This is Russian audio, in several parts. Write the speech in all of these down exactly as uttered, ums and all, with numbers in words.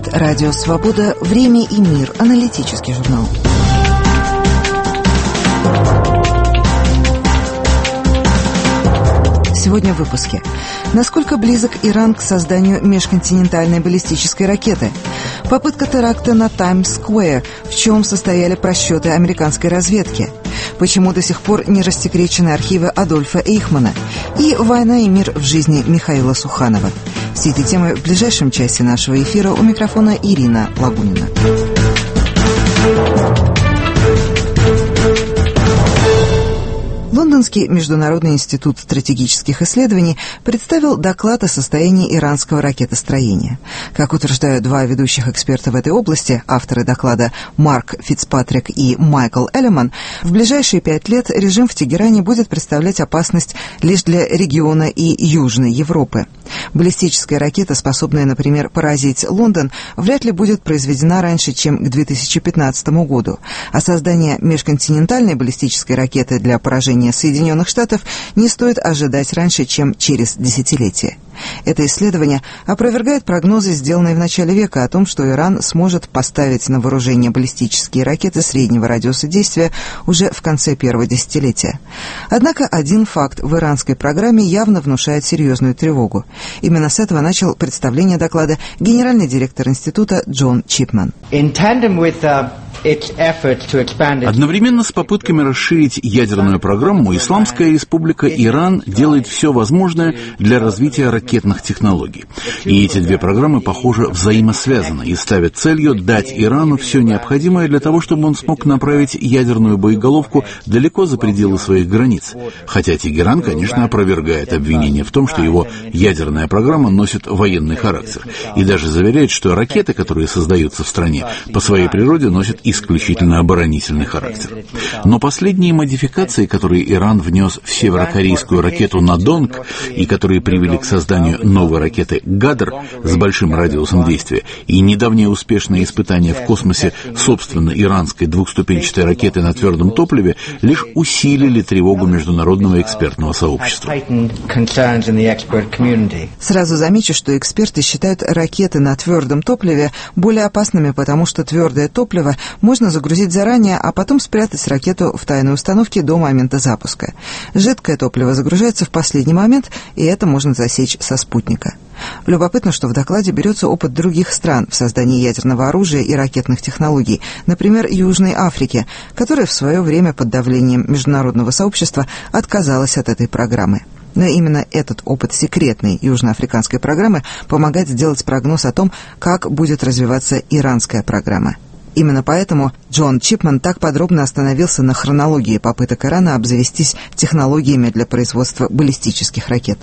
Радио «Свобода. Время и мир». Аналитический журнал. Сегодня в выпуске. Насколько близок Иран к созданию межконтинентальной баллистической ракеты? Попытка теракта на Таймс-сквер. В чем состояли просчеты американской разведки? Почему до сих пор не рассекречены архивы Адольфа Эйхмана? И «Война и мир в жизни» Михаила Суханова. Все эти темы в ближайшем часе нашего эфира. У микрофона Ирина Лагунина. Лондонский международный институт стратегических исследований представил доклад о состоянии иранского ракетостроения. Как утверждают два ведущих эксперта в этой области, авторы доклада Марк Фицпатрик и Майкл Эллиман, в ближайшие пять лет режим в Тегеране будет представлять опасность лишь для региона и Южной Европы. Баллистическая ракета, способная, например, поразить Лондон, вряд ли будет произведена раньше, чем к две тысячи пятнадцатому году, а создание межконтинентальной баллистической ракеты для поражения Соединенных Штатов не стоит ожидать раньше, чем через десятилетие. Это исследование опровергает прогнозы, сделанные в начале века, о том, что Иран сможет поставить на вооружение баллистические ракеты среднего радиуса действия уже в конце первого десятилетия. Однако один факт в иранской программе явно внушает серьезную тревогу. Именно с этого начал представление доклада генеральный директор института Джон Чипман. Одновременно с попытками расширить ядерную программу, Исламская республика Иран делает все возможное для развития ракетных технологий. И эти две программы, похоже, взаимосвязаны и ставят целью дать Ирану все необходимое для того, чтобы он смог направить ядерную боеголовку далеко за пределы своих границ. Хотя Тегеран, конечно, опровергает обвинение в том, что его ядерная программа носит военный характер. И даже заверяет, что ракеты, которые создаются в стране, по своей природе носят исключительно оборонительный характер. Но последние модификации, которые Иран внес в северокорейскую ракету «Надонг» и которые привели к созданию новой ракеты «Гадр» с большим радиусом действия, и недавнее успешное испытание в космосе собственно иранской двухступенчатой ракеты на твердом топливе, лишь усилили тревогу международного экспертного сообщества. Сразу замечу, что эксперты считают ракеты на твердом топливе более опасными, потому что твердое топливо можно загрузить заранее, а потом спрятать ракету в тайной установке до момента запуска. Жидкое топливо загружается в последний момент, и это можно засечь со спутника. Любопытно, что в докладе берется опыт других стран в создании ядерного оружия и ракетных технологий, например, Южной Африки, которая в свое время под давлением международного сообщества отказалась от этой программы. Но именно этот опыт секретной южноафриканской программы помогает сделать прогноз о том, как будет развиваться иранская программа. Именно поэтому Джон Чипман так подробно остановился на хронологии попыток Ирана обзавестись технологиями для производства баллистических ракет.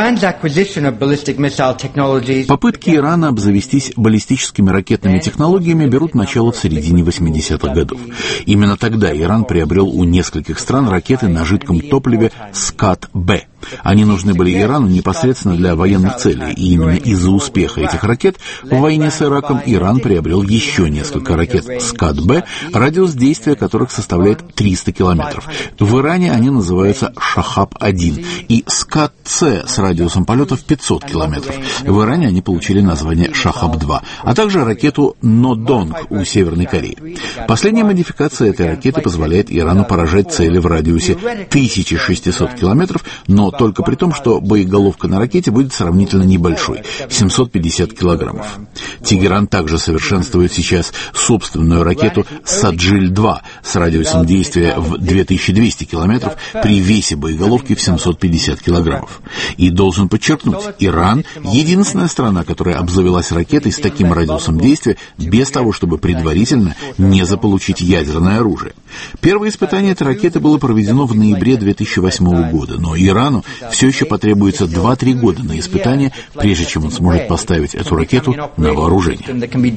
Попытки Ирана обзавестись баллистическими ракетными технологиями берут начало в середине восьмидесятых годов. Именно тогда Иран приобрел у нескольких стран ракеты на жидком топливе «Скат-Б». Они нужны были Ирану непосредственно для военных целей, и именно из-за успеха этих ракет в войне с Ираком Иран приобрел еще несколько ракет «Скат-Б», радиус действия которых составляет триста километров. В Иране они называются «Шахаб-один», и «Скат-С» с радиусом полета в пятьсот километров. В Иране они получили название «Шахаб-два», а также ракету «Нодонг» у Северной Кореи. Последняя модификация этой ракеты позволяет Ирану поражать цели в радиусе тысяча шестьсот километров, но только при том, что боеголовка на ракете будет сравнительно небольшой – семьсот пятьдесят килограммов. Тегеран также совершенствует сейчас собственную ракету «Саджиль-два» с радиусом действия в две тысячи двести километров при весе боеголовки в семьсот пятьдесят килограммов. И должен подчеркнуть, Иран – единственная страна, которая обзавелась ракетой с таким радиусом действия без того, чтобы предварительно не заполучить ядерное оружие. Первое испытание этой ракеты было проведено в ноябре две тысячи восьмого года, но Ирану все еще потребуется два-три года на испытание, прежде чем он сможет поставить эту ракету на вооружение.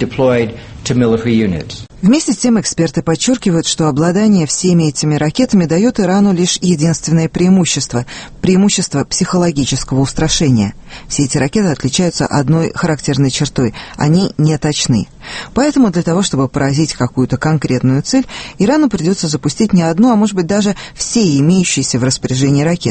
Вместе с тем эксперты подчеркивают, что обладание всеми этими ракетами дает Ирану лишь единственное преимущество – преимущество психологического устрашения. Все эти ракеты отличаются одной характерной чертой – они не точны. Поэтому для того, чтобы поразить какую-то конкретную цель, Ирану придется запустить не одну, а может быть даже все имеющиеся в распоряжении ракеты.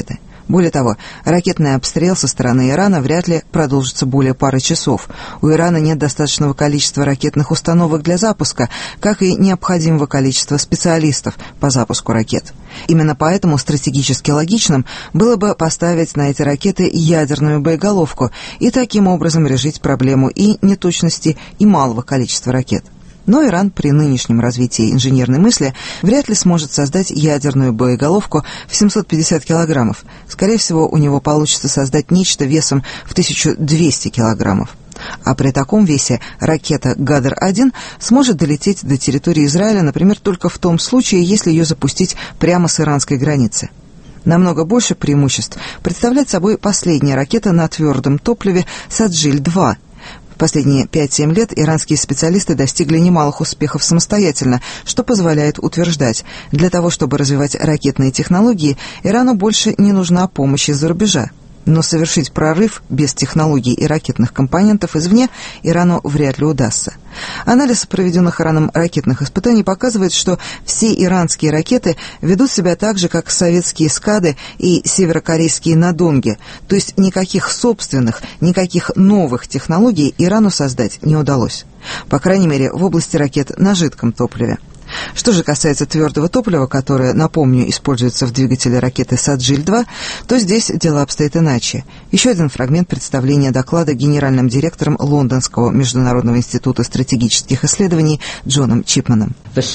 Более того, ракетный обстрел со стороны Ирана вряд ли продолжится более пары часов. У Ирана нет достаточного количества ракетных установок для запуска, как и необходимого количества специалистов по запуску ракет. Именно поэтому стратегически логичным было бы поставить на эти ракеты ядерную боеголовку и таким образом решить проблему и неточности, и малого количества ракет. Но Иран при нынешнем развитии инженерной мысли вряд ли сможет создать ядерную боеголовку в семьсот пятьдесят килограммов. Скорее всего, у него получится создать нечто весом в тысячу двести килограммов. А при таком весе ракета «Гадр один» сможет долететь до территории Израиля, например, только в том случае, если ее запустить прямо с иранской границы. Намного больше преимуществ представляет собой последняя ракета на твердом топливе «Саджиль два». В последние пять-семь лет иранские специалисты достигли немалых успехов самостоятельно, что позволяет утверждать, для того, чтобы развивать ракетные технологии, Ирану больше не нужна помощь из-за рубежа. Но совершить прорыв без технологий и ракетных компонентов извне Ирану вряд ли удастся. Анализ проведенных Ираном ракетных испытаний показывает, что все иранские ракеты ведут себя так же, как советские «Скады» и северокорейские «Надонги», то есть никаких собственных, никаких новых технологий Ирану создать не удалось. По крайней мере, в области ракет на жидком топливе. Что же касается твердого топлива, которое, напомню, используется в двигателе ракеты «Саджиль два», то здесь дела обстоят иначе. Еще один фрагмент представления доклада генеральным директором Лондонского международного института стратегических исследований Джоном Чипманом.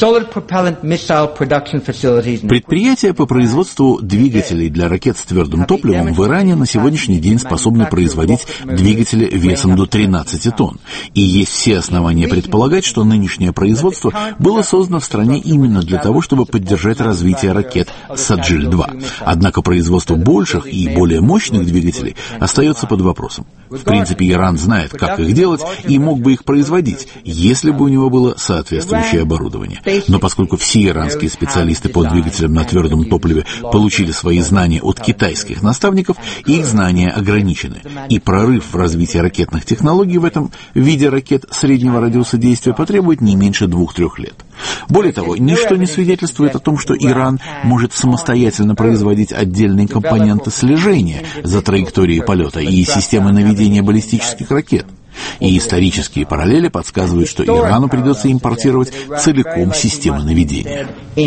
Предприятия по производству двигателей для ракет с твердым топливом в Иране на сегодняшний день способны производить двигатели весом до тринадцати тонн. И есть все основания предполагать, что нынешнее производство было создано в стране именно для того, чтобы поддержать развитие ракет «Саджиль два». Однако производство больших и более мощных двигателей остается под вопросом. В принципе, Иран знает, как их делать, и мог бы их производить, если бы у него было соответствующее оборудование. Но поскольку все иранские специалисты по двигателям на твердом топливе получили свои знания от китайских наставников, их знания ограничены. И прорыв в развитии ракетных технологий в этом виде ракет среднего радиуса действия потребует не меньше двух-трех лет. Более того, ничто не свидетельствует о том, что Иран может самостоятельно производить отдельные компоненты слежения за траекторией полета и системы наведения баллистических ракет. И исторические параллели подсказывают, что Ирану придется импортировать целиком системы наведения.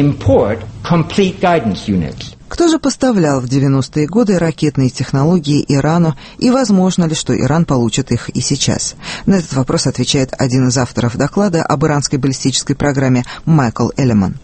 Кто же поставлял в девяностые годы ракетные технологии Ирану, и возможно ли, что Иран получит их и сейчас? На этот вопрос отвечает один из авторов доклада об иранской баллистической программе Майкл Элеман.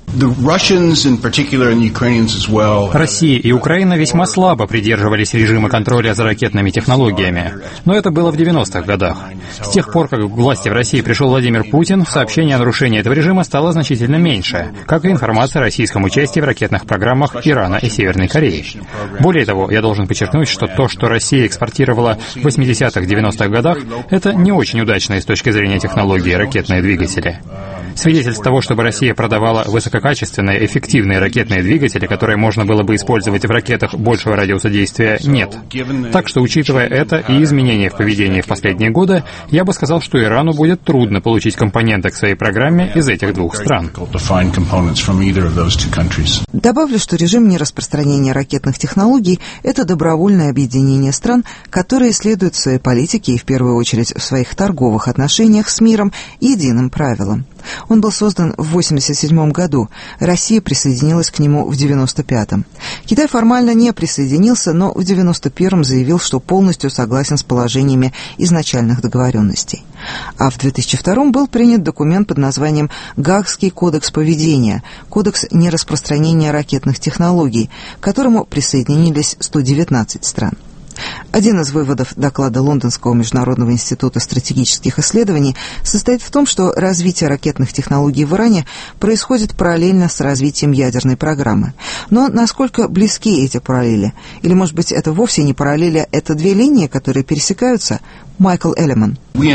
Россия и Украина весьма слабо придерживались режима контроля за ракетными технологиями. Но это было в девяностых годах. С тех пор, как к власти в России пришел Владимир Путин, сообщение о нарушении этого режима стало значительно меньше, как и информация о российском участии в ракетных программах Ирана и Северной Кореи. Более того, я должен подчеркнуть, что то, что Россия экспортировала в восьмидесятых-девяностых годах, это не очень удачные с точки зрения технологии ракетные двигатели. Свидетельств того, чтобы Россия продавала высококачественные, эффективные ракетные двигатели, которые можно было бы использовать в ракетах большего радиуса действия, нет. Так что, учитывая это и изменения в поведении в последние годы, я бы сказал, что Ирану будет трудно получить компоненты к своей программе из этих двух стран. Добавлю, что режим нераспространения ракетных технологий – это добровольное объединение стран, которые следуют своей политике и, в первую очередь, в своих торговых отношениях с миром единым правилам. Он был создан в восемьдесят седьмом году, Россия присоединилась к нему в девяносто пятом. Китай формально не присоединился, но в девяносто первом заявил, что полностью согласен с положениями изначальных договоренностей. А в две тысячи втором был принят документ под названием «Гаагский кодекс поведения», кодекс нераспространения ракетных технологий, к которому присоединились сто девятнадцать стран. Один из выводов доклада Лондонского международного института стратегических исследований состоит в том, что развитие ракетных технологий в Иране происходит параллельно с развитием ядерной программы. Но насколько близки эти параллели? Или, может быть, это вовсе не параллели, это две линии, которые пересекаются? Майкл Эллиман. Мы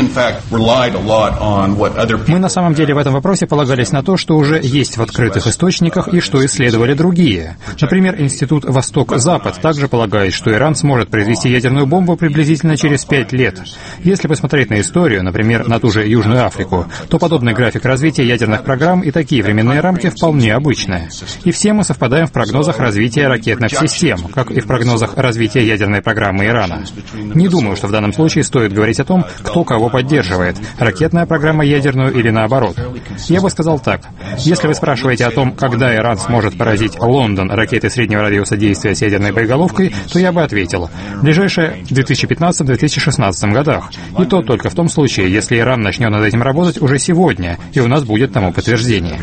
на самом деле в этом вопросе полагались на то, что уже есть в открытых источниках и что исследовали другие. Например, Институт Восток-Запад также полагает, что Иран сможет произвести ядерную бомбу приблизительно через пять лет. Если посмотреть на историю, например, на ту же Южную Африку, то подобный график развития ядерных программ и такие временные рамки вполне обычны. И все мы совпадаем в прогнозах развития ракетных систем, как и в прогнозах развития ядерной программы Ирана. Не думаю, что в данном случае стоит говорить о том, кто кого поддерживает, ракетная программа ядерную или наоборот. Я бы сказал так. Если вы спрашиваете о том, когда Иран сможет поразить Лондон ракетой среднего радиуса действия с ядерной боеголовкой, то я бы ответил. Ближайшее в две тысячи пятнадцатом — две тысячи шестнадцатом годах. И то только в том случае, если Иран начнет над этим работать уже сегодня, и у нас будет тому подтверждение.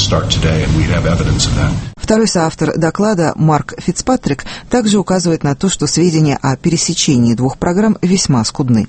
Второй соавтор доклада Марк Фицпатрик также указывает на то, что сведения о пересечении двух программ весьма скудны.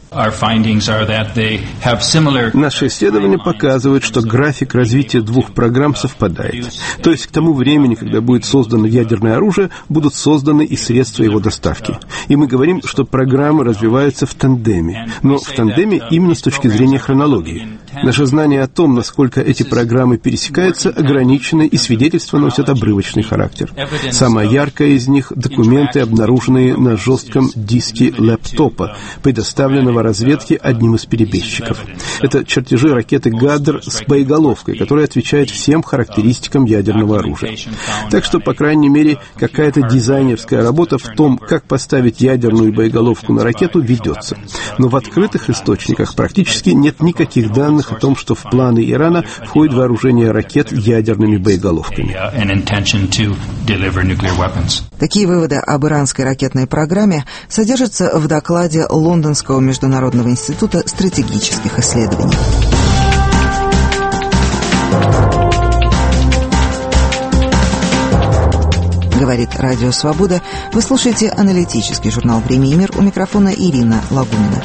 Наши исследования показывают, что график развития двух программ совпадает. То есть к тому времени, когда будет создано ядерное оружие, будут созданы и средства его доставки. И мы говорим, что программы развиваются в тандеме. Но в тандеме именно с точки зрения хронологии. Наше знание о том, насколько эти программы пересекаются, ограничены, и свидетельства носят обрывочный характер. Самая яркая из них — документы, обнаруженные на жестком диске лэптопа, предоставленного разведке одним из перебежчиков. Это чертежи ракеты «Гадр» с боеголовкой, которая отвечает всем характеристикам ядерного оружия. Так что, по крайней мере, какая-то дизайнерская работа в том, как поставить ядерную боеголовку на ракету, ведется. Но в открытых источниках практически нет никаких данных о том, что в планы Ирана входит вооружение ракет ядерными боеголовками. Такие выводы об иранской ракетной программе содержатся в докладе Лондонского международного института стратегических исследований. Говорит Радио Свобода. Вы слушаете аналитический журнал «Время и мир». У микрофона Ирина Лагунина.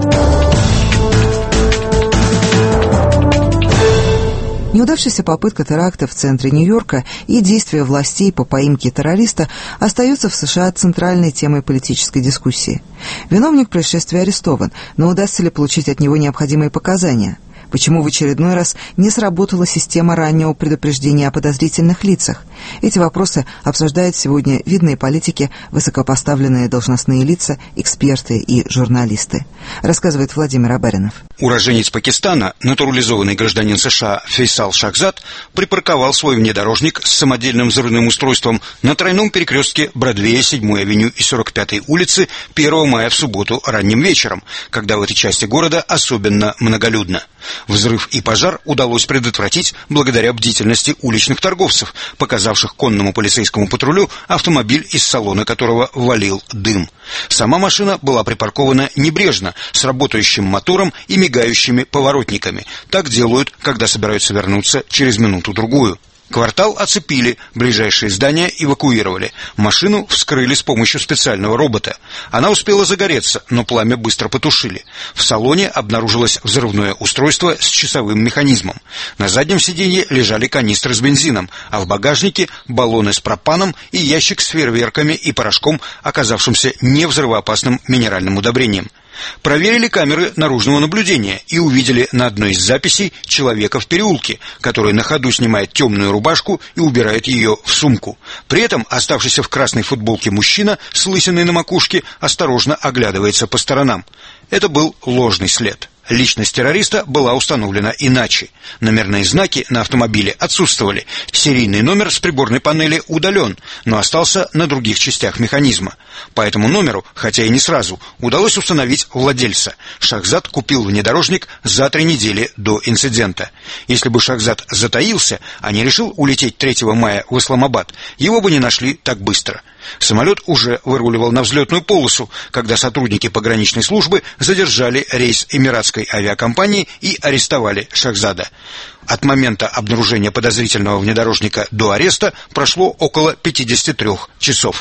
Неудавшаяся попытка теракта в центре Нью-Йорка и действия властей по поимке террориста остаются в США центральной темой политической дискуссии. Виновник происшествия арестован, но удастся ли получить от него необходимые показания? Почему в очередной раз не сработала система раннего предупреждения о подозрительных лицах? Эти вопросы обсуждают сегодня видные политики, высокопоставленные должностные лица, эксперты и журналисты. Рассказывает Владимир Абаринов. Уроженец Пакистана, натурализованный гражданин США Фейсал Шахзад, припарковал свой внедорожник с самодельным взрывным устройством на тройном перекрестке Бродвея, седьмой авеню и сорок пятой улицы первого мая в субботу ранним вечером, когда в этой части города особенно многолюдно. Взрыв и пожар удалось предотвратить благодаря бдительности уличных торговцев, показавших конному полицейскому патрулю автомобиль, из салона которого валил дым. Сама машина была припаркована небрежно, с работающим мотором и мигающими поворотниками. Так делают, когда собираются вернуться через минуту-другую. Квартал оцепили, ближайшие здания эвакуировали. Машину вскрыли с помощью специального робота. Она успела загореться, но пламя быстро потушили. В салоне обнаружилось взрывное устройство с часовым механизмом. На заднем сиденье лежали канистры с бензином, а в багажнике баллоны с пропаном и ящик с фейерверками и порошком, оказавшимся невзрывоопасным минеральным удобрением. Проверили камеры наружного наблюдения и увидели на одной из записей человека в переулке, который на ходу снимает темную рубашку и убирает ее в сумку. При этом оставшийся в красной футболке мужчина с лысиной на макушке осторожно оглядывается по сторонам. Это был ложный след. Личность террориста была установлена иначе. Номерные знаки на автомобиле отсутствовали. Серийный номер с приборной панели удален, но остался на других частях механизма. По этому номеру, хотя и не сразу, удалось установить владельца. Шахзад купил внедорожник за три недели до инцидента. Если бы Шахзад затаился, а не решил улететь третьего мая в Исламабад, его бы не нашли так быстро. Самолет уже выруливал на взлетную полосу, когда сотрудники пограничной службы задержали рейс эмиратской авиакомпании и арестовали Шахзада. От момента обнаружения подозрительного внедорожника до ареста прошло около пятьдесят три часов.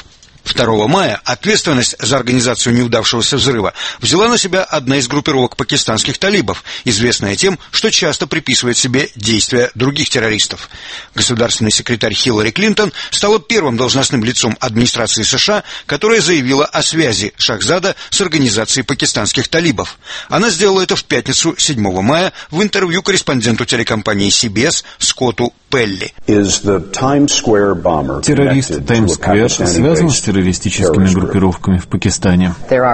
второго мая ответственность за организацию неудавшегося взрыва взяла на себя одна из группировок пакистанских талибов, известная тем, что часто приписывает себе действия других террористов. Государственный секретарь Хиллари Клинтон стала первым должностным лицом администрации США, которая заявила о связи Шахзада с организацией пакистанских талибов. Она сделала это в пятницу седьмого мая в интервью корреспонденту телекомпании си би эс Скотту Пелли. Террорист Таймс-сквер связан с террористическими группировками в Пакистане?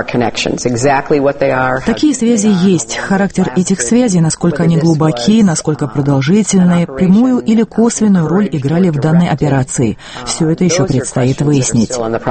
Такие связи есть. Характер этих связей, насколько они глубоки, насколько продолжительные, прямую или косвенную роль играли в данной операции. Все это еще предстоит выяснить.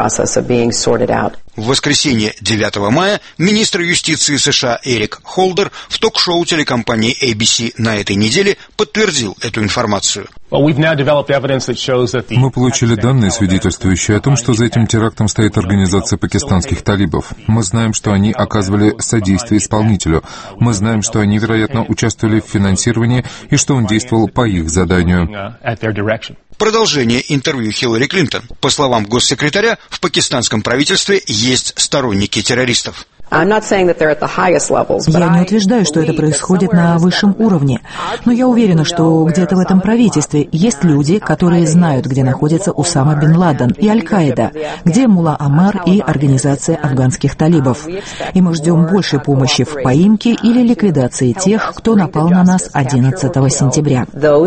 В воскресенье девятого мая министр юстиции США Эрик Холдер в ток-шоу телекомпании эй би си на этой неделе подтвердил эту информацию. Мы получили данные, свидетельствующие о том, что за этим терактом стоит организация пакистанских талибов. Мы знаем, что они оказывали содействие исполнителю. Мы знаем, что они, вероятно, участвовали в финансировании и что он действовал по их заданию. Продолжение интервью Хиллари Клинтон. По словам госсекретаря, в пакистанском правительстве есть сторонники террористов. Я не утверждаю, что это происходит на высшем уровне, но я уверена, что где-то в этом правительстве есть люди, которые знают, где находится Усама бен Ладен и Аль-Каида, где Мулла Омар и организация афганских талибов. И мы ждем большей помощи в поимке или ликвидации тех, кто напал на нас одиннадцатого сентября.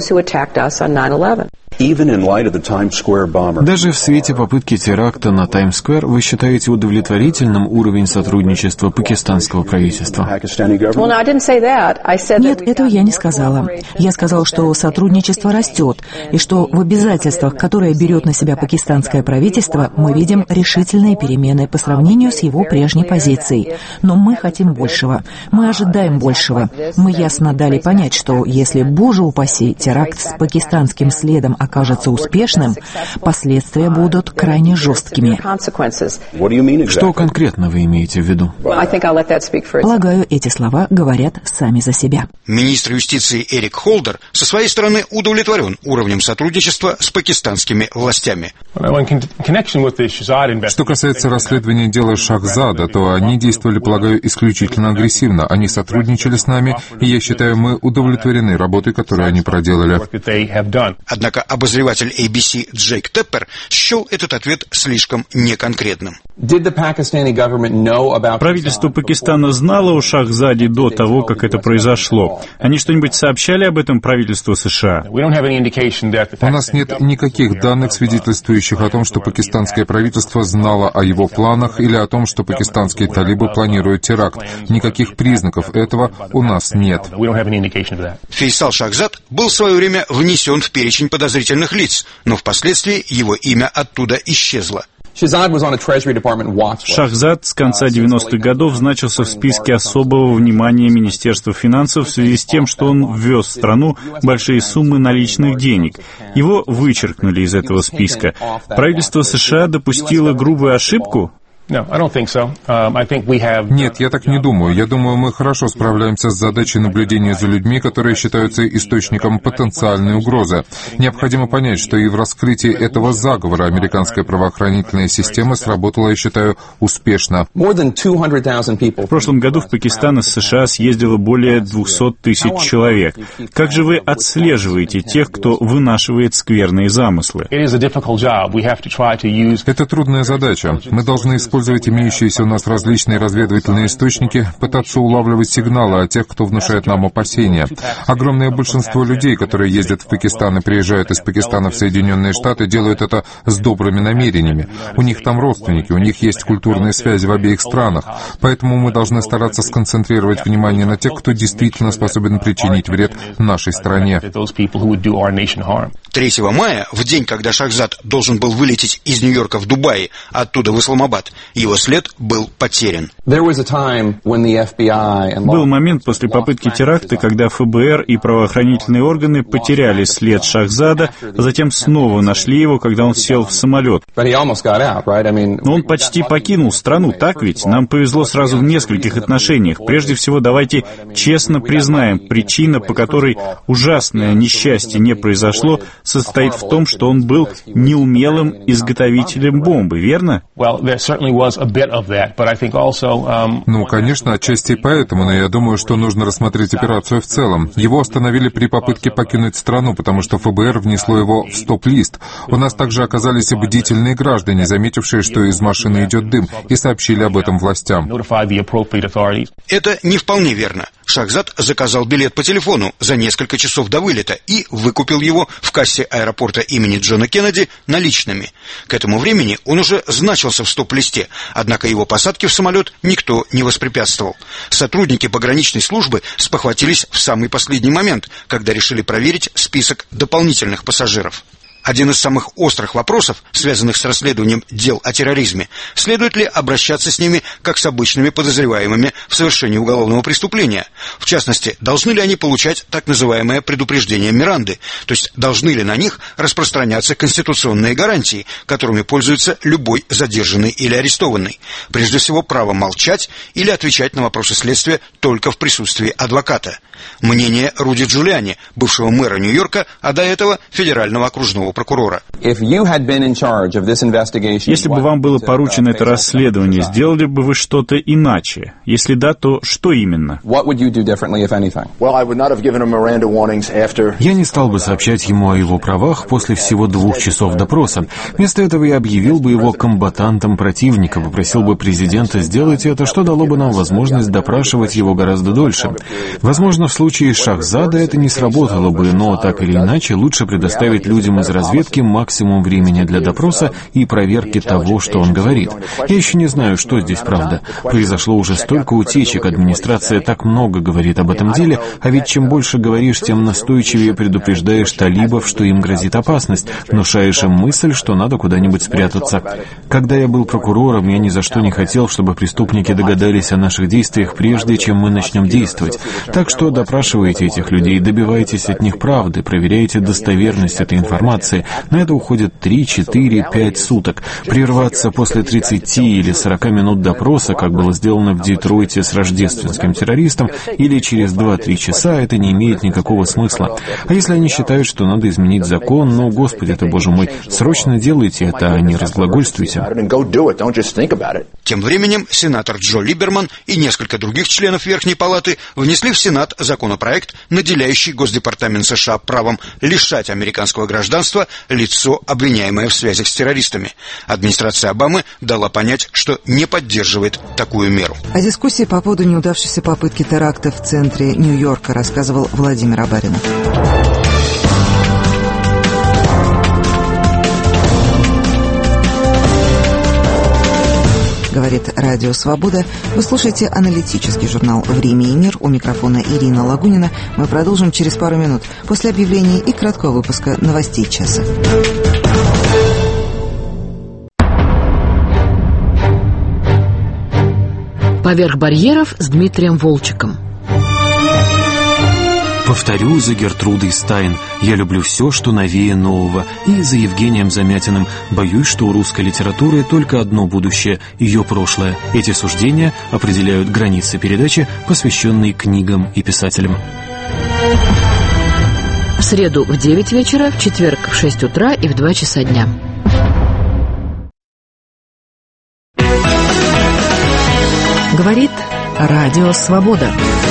Даже в свете попытки теракта на Таймс-сквер вы считаете удовлетворительным уровень сотрудничества пакистанского правительства? Нет, этого я не сказала. Я сказала, что сотрудничество растет, и что в обязательствах, которые берет на себя пакистанское правительство, мы видим решительные перемены по сравнению с его прежней позицией. Но мы хотим большего. Мы ожидаем большего. Мы ясно дали понять, что если, боже упаси, теракт с пакистанским следом окажется успешным, последствия будут крайне жесткими. Что конкретно вы имеете в виду? Полагаю, эти слова говорят сами за себя. Министр юстиции Эрик Холдер со своей стороны удовлетворен уровнем сотрудничества с пакистанскими властями. Что касается расследования дела Шахзада, то они действовали, полагаю, исключительно агрессивно. Они сотрудничали с нами, и я считаю, мы удовлетворены работой, которую они проделали. Однако обозреватель эй би си Джейк Теппер счел этот ответ слишком неконкретным. Правительство Пакистана знало о Шахзаде до того, как это произошло. Они что-нибудь сообщали об этом правительству США? У нас нет никаких данных, свидетельствующих о том, что пакистанское правительство знало о его планах или о том, что пакистанские талибы планируют теракт. Никаких признаков этого у нас нет. Фейсал Шахзад был в свое время внесен в перечень подозрительных лиц, но впоследствии его имя оттуда исчезло. Шахзад с конца девяностых годов значился в списке особого внимания Министерства финансов в связи с тем, что он ввез в страну большие суммы наличных денег. Его вычеркнули из этого списка. Правительство США допустило грубую ошибку? Нет, я так не думаю. Я думаю, мы хорошо справляемся с задачей наблюдения за людьми, которые считаются источником потенциальной угрозы. Необходимо понять, что и в раскрытии этого заговора американская правоохранительная система сработала, я считаю, успешно. В прошлом году в Пакистан из США съездило более двухсот тысяч человек. Как же вы отслеживаете тех, кто вынашивает скверные замыслы? Это трудная задача. Мы должны использовать использовать имеющиеся у нас различные разведывательные источники, пытаться улавливать сигналы о тех, кто внушает нам опасения. Огромное большинство людей, которые ездят в Пакистан и приезжают из Пакистана в Соединенные Штаты, делают это с добрыми намерениями. У них там родственники, у них есть культурные связи в обеих странах. Поэтому мы должны стараться сконцентрировать внимание на тех, кто действительно способен причинить вред нашей стране. третьего мая, в день, когда Шахзад должен был вылететь из Нью-Йорка в Дубай, оттуда в Исламабад, Его след был потерян. Был момент после попытки теракта, когда эф бэ эр и правоохранительные органы потеряли след Шахзада, а затем снова нашли его, когда он сел в самолет. Но он почти покинул страну, так ведь? Нам повезло сразу в нескольких отношениях. Прежде всего, давайте честно признаем, причина, по которой ужасное несчастье не произошло, состоит в том, что он был неумелым изготовителем бомбы, верно? Ну, конечно, отчасти поэтому, но я думаю, что нужно рассмотреть операцию в целом. Его остановили при попытке покинуть страну, потому что эф бэ эр внесло его в стоп-лист. У нас также оказались и бдительные граждане, заметившие, что из машины идет дым, и сообщили об этом властям. Это не вполне верно. Шахзад заказал билет по телефону за несколько часов до вылета и выкупил его в кассе аэропорта имени Джона Кеннеди наличными. К этому времени он уже значился в стоп-листе, однако его посадке в самолет никто не воспрепятствовал. Сотрудники пограничной службы спохватились в самый последний момент, когда решили проверить список дополнительных пассажиров. Один из самых острых вопросов, связанных с расследованием дел о терроризме, следует ли обращаться с ними как с обычными подозреваемыми в совершении уголовного преступления. В частности, должны ли они получать так называемое предупреждение Миранды, то есть должны ли на них распространяться конституционные гарантии, которыми пользуется любой задержанный или арестованный. Прежде всего, право молчать или отвечать на вопросы следствия только в присутствии адвоката. Мнение Руди Джулиани, бывшего мэра Нью-Йорка, а до этого федерального окружного прокурора. Если бы вам было поручено это расследование, сделали бы вы что-то иначе? Если да, то что именно? Я не стал бы сообщать ему о его правах после всего двух часов допроса. Вместо этого я объявил бы его комбатантом противника, попросил бы президента сделать это, что дало бы нам возможность допрашивать его гораздо дольше. Возможно, в случае Шахзада это не сработало бы, но так или иначе лучше предоставить людям из разведки максимум времени для допроса и проверки того, что он говорит. Я еще не знаю, что здесь правда. Произошло уже столько утечек, администрация так много говорит об этом деле, а ведь чем больше говоришь, тем настойчивее предупреждаешь талибов, что им грозит опасность, внушаешь им мысль, что надо куда-нибудь спрятаться. Когда я был прокурором, я ни за что не хотел, чтобы преступники догадались о наших действиях, прежде чем мы начнем действовать. Так что допрашивайте этих людей, добивайтесь от них правды, проверяйте достоверность этой информации. На это уходит три, четыре, пять суток. Прерваться после тридцати или сорока минут допроса, как было сделано в Детройте с рождественским террористом, или через два-три часа, это не имеет никакого смысла. А если они считают, что надо изменить закон, ну, Господи ты, Боже мой, срочно делайте это, а не разглагольствуйте. Тем временем сенатор Джо Либерман и несколько других членов Верхней Палаты внесли в Сенат законопроект, наделяющий Госдепартамент США правом лишать американского гражданства лицо, обвиняемое в связях с террористами. Администрация Обамы дала понять, что не поддерживает такую меру. О дискуссии по поводу неудавшейся попытки теракта в центре Нью-Йорка рассказывал Владимир Абаринов. Говорит Радио Свобода. Вы слушаете аналитический журнал «Время и мир». У микрофона Ирина Лагунина. Мы продолжим через пару минут после объявлений и краткого выпуска новостей часа. «Поверх барьеров» с Дмитрием Волчиком. Повторю за Гертрудой Стайн: я люблю все, что новее нового. И за Евгением Замятиным: боюсь, что у русской литературы только одно будущее — ее прошлое. Эти суждения определяют границы передачи, посвященной книгам и писателям. В среду в девять вечера, в четверг в шесть утра и в два часа дня. Говорит Радио Свобода.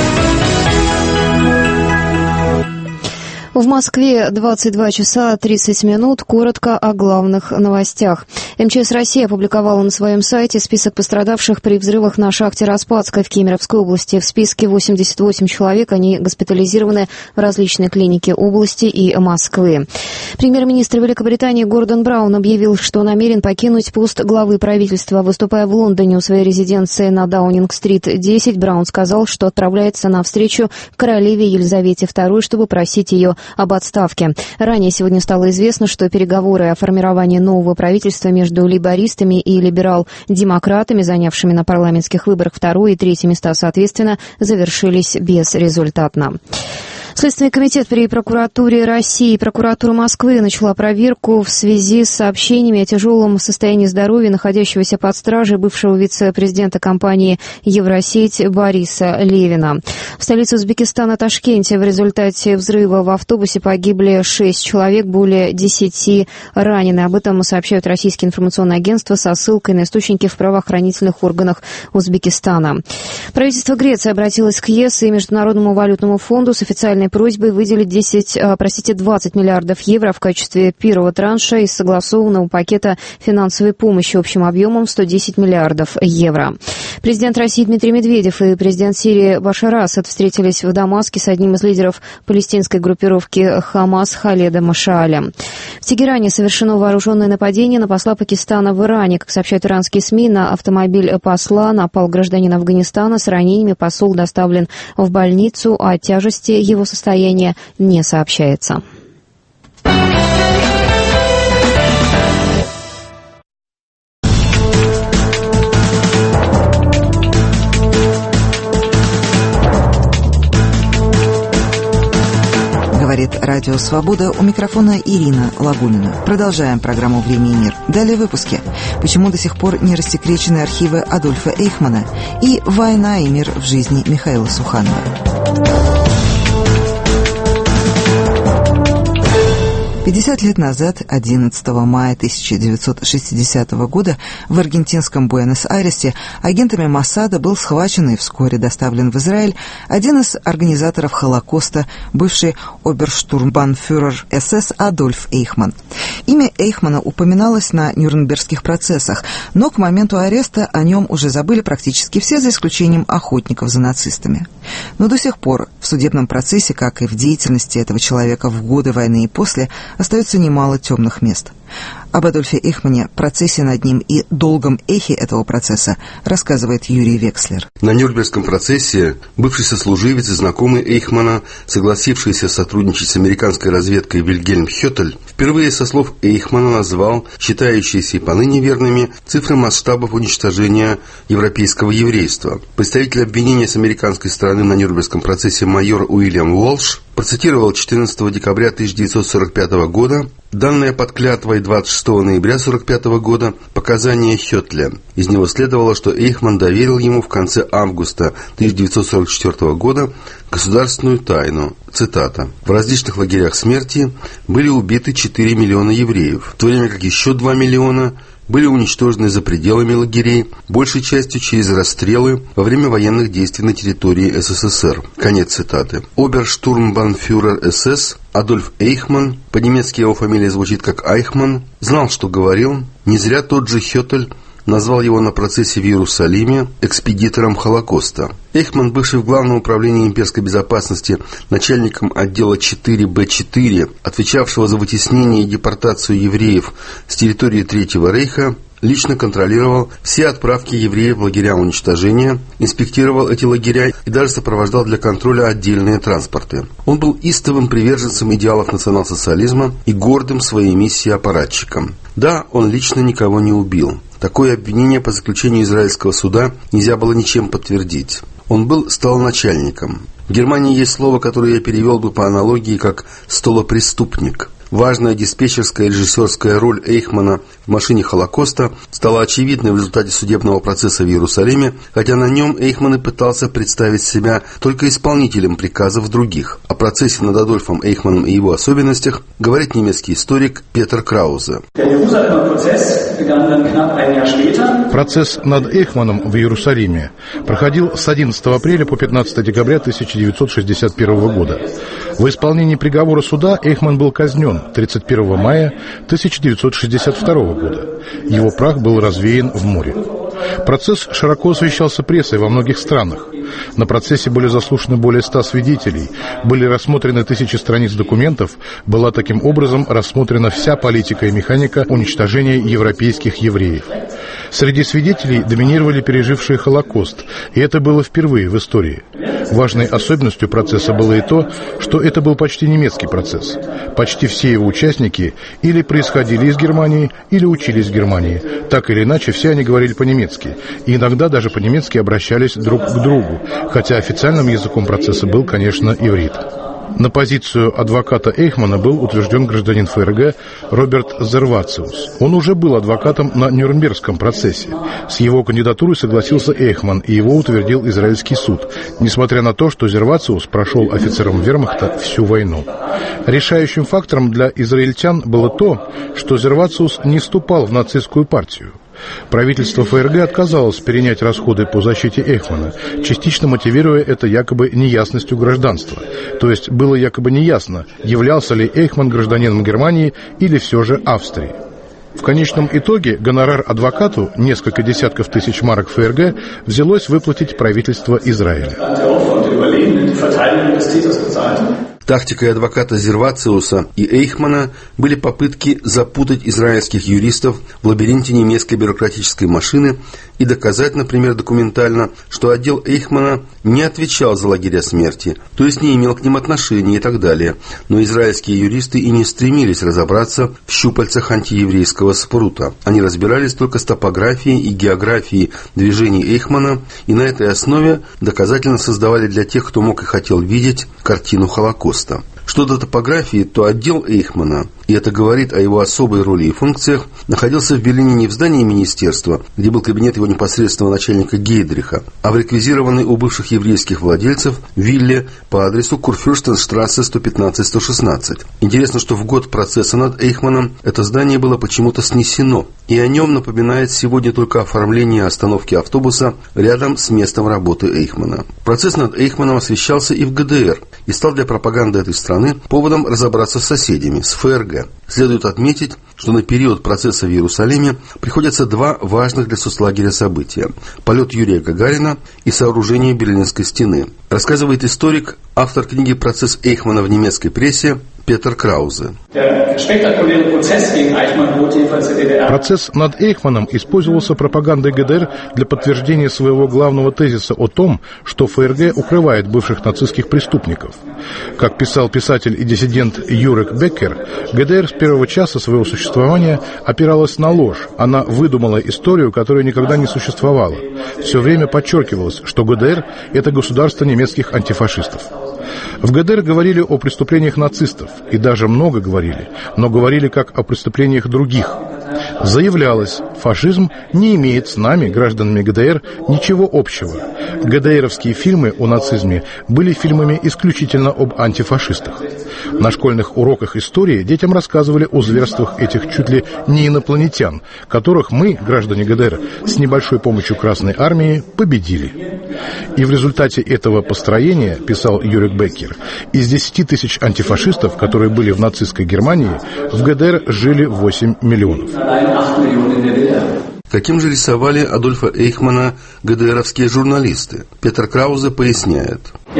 В Москве двадцать два часа тридцать минут. Коротко о главных новостях. эм че эс России опубликовала на своем сайте список пострадавших при взрывах на шахте Распадской в Кемеровской области. В списке восемьдесят восемь человек, они госпитализированы в различные клиники области и Москвы. Премьер-министр Великобритании Гордон Браун объявил, что намерен покинуть пост главы правительства. Выступая в Лондоне у своей резиденции на Даунинг-стрит десять, Браун сказал, что отправляется на встречу королеве Елизавете второй, чтобы просить ее об отставке. Ранее сегодня стало известно, что переговоры о формировании нового правительства между лейбористами и либерал-демократами, занявшими на парламентских выборах второе и третье места соответственно, завершились безрезультатно. Следственный комитет при прокуратуре России и прокуратура Москвы начала проверку в связи с сообщениями о тяжелом состоянии здоровья находящегося под стражей бывшего вице-президента компании «Евросеть» Бориса Левина. В столице Узбекистана Ташкенте в результате взрыва в автобусе погибли шесть человек, более десяти ранены. Об этом сообщают российские информационные агентства со ссылкой на источники в правоохранительных органах Узбекистана. Правительство Греции обратилось к ЕС и Международному валютному фонду с официальной просьбой выделить десять, простите, двадцать миллиардов евро в качестве первого транша из согласованного пакета финансовой помощи общим объемом сто десять миллиардов евро. Президент России Дмитрий Медведев и президент Сирии Башар Асад встретились в Дамаске с одним из лидеров палестинской группировки Хамас Халедом Машаалем. В Тегеране совершено вооруженное нападение на посла Пакистана в Иране. Как сообщают иранские СМИ, на автомобиль посла напал гражданин Афганистана. С ранениями посол доставлен в больницу, а о тяжести его состояния не сообщается. Говорит Радио Свобода, у микрофона Ирина Лагунина. Продолжаем программу «Время и мир». Далее в выпуске. Почему до сих пор не рассекречены архивы Адольфа Эйхмана и «Война и мир в жизни» Михаила Суханова. пятьдесят лет назад, одиннадцатого мая тысяча девятьсот шестидесятого года, в аргентинском Буэнос-Айресе агентами Моссада был схвачен и вскоре доставлен в Израиль один из организаторов Холокоста, бывший оберштурмбанфюрер СС Адольф Эйхман. Имя Эйхмана упоминалось на Нюрнбергских процессах, но к моменту ареста о нем уже забыли практически все, за исключением охотников за нацистами. Но до сих пор в судебном процессе, как и в деятельности этого человека в годы войны и после, остается немало темных мест. Об Адольфе Эйхмане, процессе над ним и долгом эхе этого процесса рассказывает Юрий Векслер. На Нюрнбергском процессе бывший сослуживец и знакомый Эйхмана, согласившийся сотрудничать с американской разведкой Вильгельм Хеттель, впервые со слов Эйхмана назвал считающиеся и поныне верными цифры масштабов уничтожения европейского еврейства. Представитель обвинения с американской стороны на Нюрнбергском процессе майор Уильям Уолш процитировал четырнадцатого декабря тысяча девятьсот сорок пятого года данные под клятвой двадцать шестого ноября сорок пятого года показания Хеттеля. Из него следовало, что Эйхман доверил ему в конце августа тысяча девятьсот сорок четвертого года государственную тайну. Цитата. «В различных лагерях смерти были убиты четыре миллиона евреев, в то время как еще два миллиона были уничтожены за пределами лагерей, большей частью через расстрелы во время военных действий на территории СССР». Конец цитаты. Оберштурмбанфюрер СС Адольф Эйхман, по-немецки его фамилия звучит как Айхман, знал, что говорил. Не зря тот же Хеттель назвал его на процессе в Иерусалиме экспедитором Холокоста. Эйхман, бывший в Главном управлении имперской безопасности начальником отдела четыре бэ четыре, отвечавшего за вытеснение и депортацию евреев с территории Третьего Рейха, лично контролировал все отправки евреев в лагеря уничтожения, инспектировал эти лагеря и даже сопровождал для контроля отдельные транспорты. Он был истовым приверженцем идеалов национал-социализма и гордым своей миссией аппаратчиком. Да, он лично никого не убил. Такое обвинение по заключению израильского суда нельзя было ничем подтвердить. Он был столоначальником. В Германии есть слово, которое я перевел бы по аналогии как «столопреступник». Важная диспетчерская и режиссерская роль Эйхмана в «Машине Холокоста» стала очевидной в результате судебного процесса в Иерусалиме, хотя на нем Эйхман и пытался представить себя только исполнителем приказов других. О процессе над Адольфом Эйхманом и его особенностях говорит немецкий историк Петер Краузе. Процесс над Эйхманом в Иерусалиме проходил с одиннадцатого апреля по пятнадцатое декабря тысяча девятьсот шестьдесят первого года. В исполнении приговора суда Эйхман был казнен тридцать первого мая тысяча девятьсот шестьдесят второго года. Его прах был развеян в море. Процесс широко освещался прессой во многих странах. На процессе были заслушаны более ста свидетелей, были рассмотрены тысячи страниц документов, была таким образом рассмотрена вся политика и механика уничтожения европейских евреев. Среди свидетелей доминировали пережившие Холокост, и это было впервые в истории. Важной особенностью процесса было и то, что это был почти немецкий процесс. Почти все его участники или происходили из Германии, или учились в Германии. Так или иначе, все они говорили по-немецки. И иногда даже по-немецки обращались друг к другу, хотя официальным языком процесса был, конечно, иврит. На позицию адвоката Эйхмана был утвержден гражданин ФРГ Роберт Зервациус. Он уже был адвокатом на Нюрнбергском процессе. С его кандидатурой согласился Эйхман, и его утвердил израильский суд, несмотря на то, что Зервациус прошел офицером вермахта всю войну. Решающим фактором для израильтян было то, что Зервациус не вступал в нацистскую партию. Правительство ФРГ отказалось перенять расходы по защите Эйхмана, частично мотивируя это якобы неясностью гражданства. То есть было якобы неясно, являлся ли Эйхман гражданином Германии или все же Австрии. В конечном итоге гонорар адвокату, несколько десятков тысяч марок ФРГ, взялось выплатить правительство Израиля. Тактикой адвоката Зервациуса и Эйхмана были попытки запутать израильских юристов в лабиринте немецкой бюрократической машины и доказать, например, документально, что отдел Эйхмана не отвечал за лагеря смерти, то есть не имел к ним отношения и так далее. Но израильские юристы и не стремились разобраться в щупальцах антиеврейского спрута. Они разбирались только с топографией и географией движений Эйхмана, и на этой основе доказательно создавали для тех, кто мог и хотел видеть, картину Холокоста. Что до топографии, то отдел Эйхмана, и это говорит о его особой роли и функциях, находился в Берлине не в здании министерства, где был кабинет его непосредственного начальника Гейдриха, а в реквизированной у бывших еврейских владельцев вилле по адресу Курфюрстенштрассе сто пятнадцать сто шестнадцать. Интересно, что в год процесса над Эйхманом это здание было почему-то снесено, и о нем напоминает сегодня только оформление остановки автобуса рядом с местом работы Эйхмана. Процесс над Эйхманом освещался и в ГДР, и стал для пропаганды этой страны поводом разобраться с соседями, с ФРГ. Следует отметить, что на период процесса в Иерусалиме приходятся два важных для соцлагеря события – полет Юрия Гагарина и сооружение Берлинской стены. Рассказывает историк, автор книги «Процесс Эйхмана в немецкой прессе» Петер Краузе. Процесс над Эйхманом использовался пропагандой ГДР для подтверждения своего главного тезиса о том, что ФРГ укрывает бывших нацистских преступников. Как писал писатель и диссидент Юрек Беккер, ГДР с первого часа своего существования опиралась на ложь. Она выдумала историю, которая никогда не существовала. Все время подчеркивалось, что ГДР – это государство немецких антифашистов. В ГДР говорили о преступлениях нацистов, и даже много говорили, но говорили как о преступлениях других. Заявлялось, фашизм не имеет с нами, гражданами ГДР, ничего общего. ГДРовские фильмы о нацизме были фильмами исключительно об антифашистах. На школьных уроках истории детям рассказывали о зверствах этих чуть ли не инопланетян, которых мы, граждане ГДР, с небольшой помощью Красной Армии победили. И в результате этого построения, писал Юрек Беккер, из десяти тысяч антифашистов, которые были в нацистской Германии, в ГДР жили восемь миллионов. Каким же рисовали Адольфа Эйхмана ГДРовские журналисты? Петер Краузе поясняет.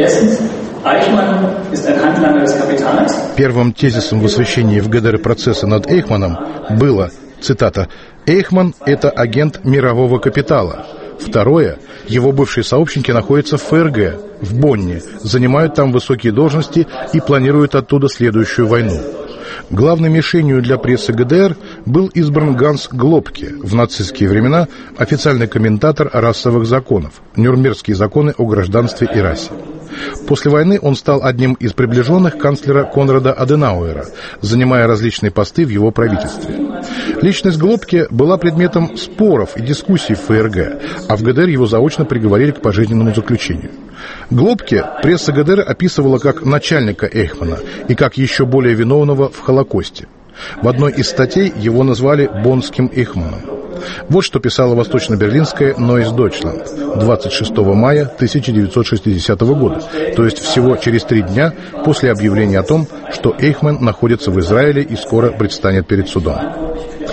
Первым тезисом в освещении в ГДР процесса над Эйхманом было, цитата, «Эйхман – это агент мирового капитала». Второе, его бывшие сообщники находятся в ФРГ, в Бонне, занимают там высокие должности и планируют оттуда следующую войну. Главной мишенью для прессы ГДР был избран Ганс Глобке, в нацистские времена официальный комментатор расовых законов, Нюрнбергские законы о гражданстве и расе. После войны он стал одним из приближенных канцлера Конрада Аденауэра, занимая различные посты в его правительстве. Личность Глобке была предметом споров и дискуссий в ФРГ, а в ГДР его заочно приговорили к пожизненному заключению. Глобке пресса ГДР описывала как начальника Эйхмана и как еще более виновного в Холокосте. В одной из статей его назвали «боннским Эйхманом». Вот что писала восточно-берлинская Neues Deutschland двадцать шестого мая тысяча девятьсот шестидесятого года, то есть всего через три дня после объявления о том, что Эйхман находится в Израиле и скоро предстанет перед судом.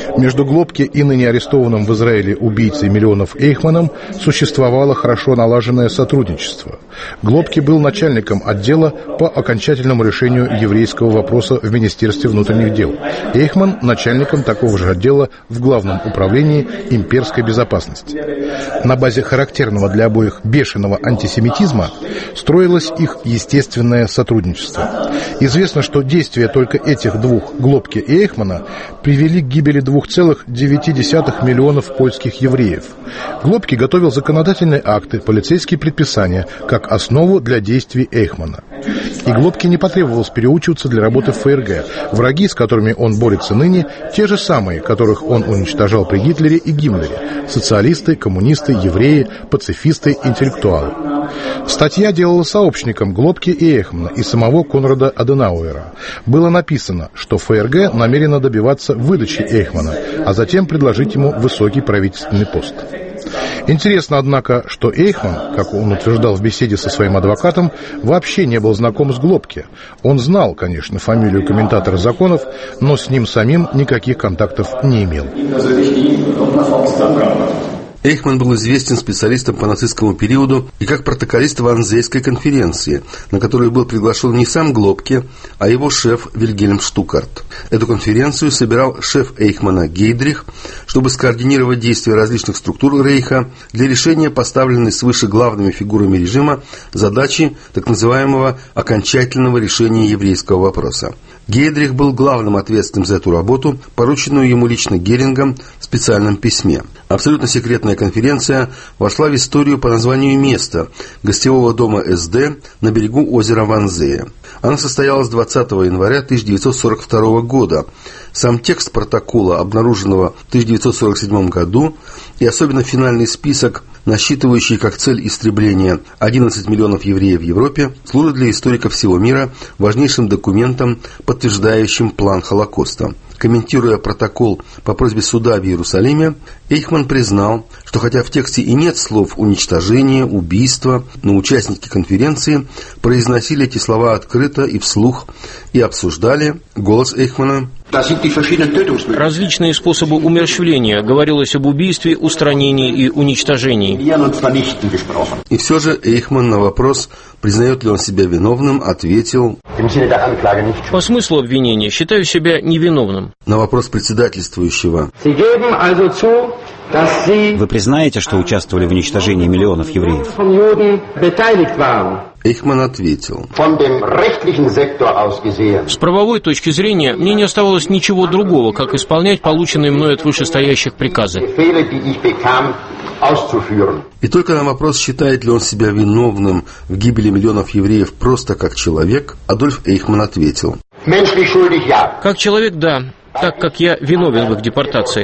Между Глобке и ныне арестованным в Израиле убийцей миллионов Эйхманом существовало хорошо налаженное сотрудничество. Глобке был начальником отдела по окончательному решению еврейского вопроса в Министерстве внутренних дел. Эйхман – начальником такого же отдела в Главном управлении имперской безопасности. На базе характерного для обоих бешеного антисемитизма строилось их естественное сотрудничество. Известно, что действия только этих двух, Глобке и Эйхмана, привели к гибели двух целых девяти десятых миллионов польских евреев. Глобке готовил законодательные акты, полицейские предписания, как основу для действий Эйхмана. И Глобке не потребовалось переучиваться для работы в ФРГ. Враги, с которыми он борется ныне, те же самые, которых он уничтожал при Гитлере и Гиммлере. Социалисты, коммунисты, евреи, пацифисты, интеллектуалы. Статья делала сообщником Глобке и Эйхмана и самого Конрада Аденауэра. Было написано, что ФРГ намерена добиваться выдачи Эйхмана, а затем предложить ему высокий правительственный пост. Интересно, однако, что Эйхман, как он утверждал в беседе со своим адвокатом, вообще не был знаком с Глобке. Он знал, конечно, фамилию комментатора законов, но с ним самим никаких контактов не имел. Эйхман был известен специалистом по нацистскому периоду и как протоколист Ванзейской конференции, на которую был приглашен не сам Глобке, а его шеф Вильгельм Штукарт. Эту конференцию собирал шеф Эйхмана Гейдрих, чтобы скоординировать действия различных структур Рейха для решения поставленной свыше главными фигурами режима задачи так называемого окончательного решения еврейского вопроса. Гейдрих был главным ответственным за эту работу, порученную ему лично Герингом в специальном письме. Абсолютно секретная конференция вошла в историю по названию места гостевого дома СД на берегу озера Ванзея. Она состоялась двадцатого января тысяча девятьсот сорок второго года. Сам текст протокола, обнаруженного в тысяча девятьсот сорок седьмом году, и особенно финальный список, насчитывающий как цель истребления одиннадцать миллионов евреев в Европе, служит для историков всего мира важнейшим документом, подтверждающим план Холокоста. Комментируя протокол по просьбе суда в Иерусалиме, Эйхман признал, что хотя в тексте и нет слов «уничтожение», «убийство», но участники конференции произносили эти слова открыто и вслух и обсуждали. Голос Эйхмана: различные способы умерщвления. Говорилось об убийстве, устранении и уничтожении. И все же Эйхман на вопрос, признает ли он себя виновным, ответил: по смыслу обвинения считаю себя невиновным. На вопрос председательствующего: вы признаете, что участвовали в уничтожении миллионов евреев? Эйхман ответил: с правовой точки зрения мне не оставалось ничего другого, как исполнять полученные мной от вышестоящих приказы. И только на вопрос, считает ли он себя виновным в гибели миллионов евреев просто как человек, Адольф Эйхман ответил: как человек, да, так как я виновен в их депортации.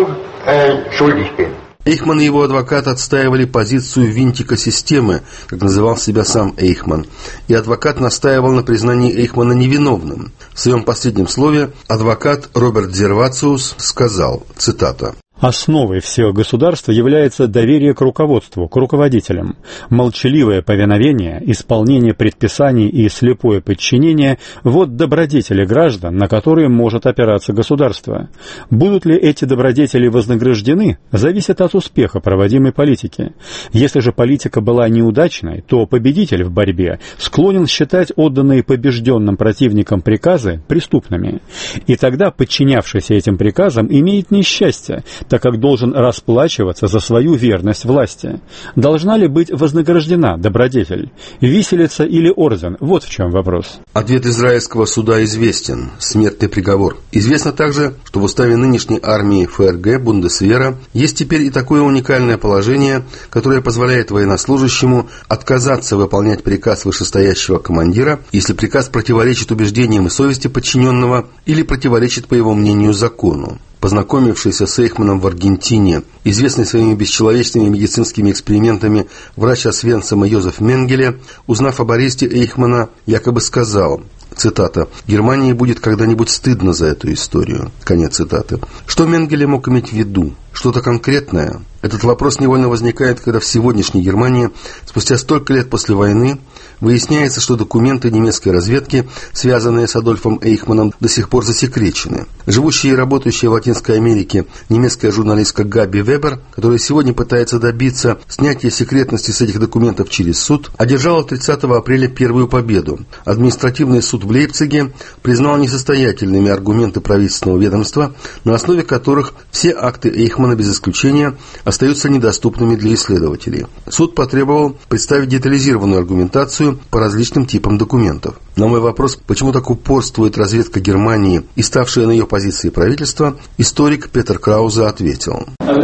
Эйхман и его адвокат отстаивали позицию винтика системы, как называл себя сам Эйхман, и адвокат настаивал на признании Эйхмана невиновным. В своем последнем слове адвокат Роберт Зервациус сказал, цитата: «Основой всего государства является доверие к руководству, к руководителям. Молчаливое повиновение, исполнение предписаний и слепое подчинение – вот добродетели граждан, на которые может опираться государство. Будут ли эти добродетели вознаграждены, зависит от успеха проводимой политики. Если же политика была неудачной, то победитель в борьбе склонен считать отданные побежденным противникам приказы преступными. И тогда подчинявшийся этим приказам имеет несчастье, так как должен расплачиваться за свою верность власти. Должна ли быть вознаграждена добродетель? Виселица или орден? Вот в чем вопрос». Ответ израильского суда известен – смертный приговор. Известно также, что в уставе нынешней армии ФРГ Бундесвера есть теперь и такое уникальное положение, которое позволяет военнослужащему отказаться выполнять приказ вышестоящего командира, если приказ противоречит убеждениям и совести подчиненного или противоречит, по его мнению, закону. Познакомившийся с Эйхманом в Аргентине, известный своими бесчеловечными медицинскими экспериментами врач Освенцима Йозеф Менгеле, узнав об аресте Эйхмана, якобы сказал, цитата: «Германии будет когда-нибудь стыдно за эту историю». Конец цитаты. Что Менгеле мог иметь в виду? Что-то конкретное? Этот вопрос невольно возникает, когда в сегодняшней Германии, спустя столько лет после войны, выясняется, что документы немецкой разведки, связанные с Адольфом Эйхманом, до сих пор засекречены. Живущая и работающая в Латинской Америке немецкая журналистка Габи Вебер, которая сегодня пытается добиться снятия секретности с этих документов через суд, одержала тридцатого апреля первую победу. Административный суд в Лейпциге признал несостоятельными аргументы правительственного ведомства, на основе которых все акты Эйхмана без исключения остаются недоступными для исследователей. Суд потребовал представить детализированную аргументацию по различным типам документов. На мой вопрос, почему так упорствует разведка Германии и ставшая на ее позиции правительство, историк Петер Краузе ответил.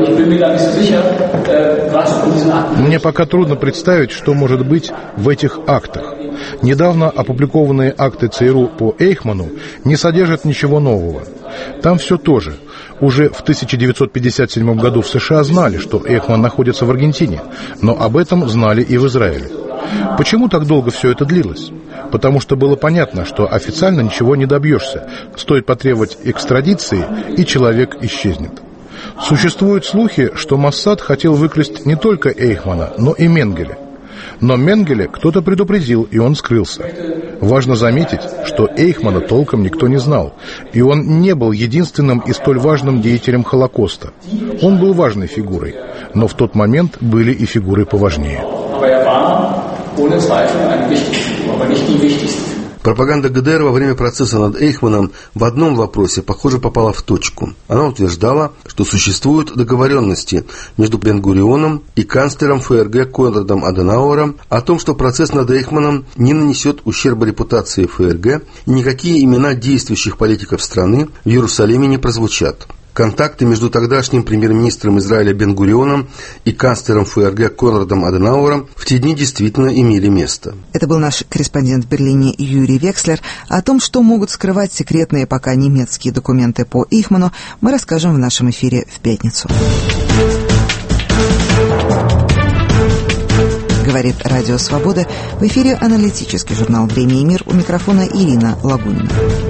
Мне пока трудно представить, что может быть в этих актах. Недавно опубликованные акты ЦРУ по Эйхману не содержат ничего нового. Там все то же. Уже в тысяча девятьсот пятьдесят седьмом году в США знали, что Эйхман находится в Аргентине, но об этом знали и в Израиле. Почему так долго все это длилось? Потому что было понятно, что официально ничего не добьешься. Стоит потребовать экстрадиции, и человек исчезнет. Существуют слухи, что Моссад хотел выкрасть не только Эйхмана, но и Менгеле. Но Менгеле кто-то предупредил, и он скрылся. Важно заметить, что Эйхмана толком никто не знал, и он не был единственным и столь важным деятелем Холокоста. Он был важной фигурой, но в тот момент были и фигуры поважнее. Пропаганда ГДР во время процесса над Эйхманом в одном вопросе, похоже, попала в точку. Она утверждала, что существуют договоренности между Бен-Гурионом и канцлером ФРГ Конрадом Аденауэром о том, что процесс над Эйхманом не нанесет ущерба репутации ФРГ и никакие имена действующих политиков страны в Иерусалиме не прозвучат. Контакты между тогдашним премьер-министром Израиля Бен-Гурионом и канцлером ФРГ Конрадом Аденауэром в те дни действительно имели место. Это был наш корреспондент в Берлине Юрий Векслер. О том, что могут скрывать секретные пока немецкие документы по Эйхману, мы расскажем в нашем эфире в пятницу. Говорит Радио Свобода. В эфире аналитический журнал «Время и мир». У микрофона Ирина Лагунина.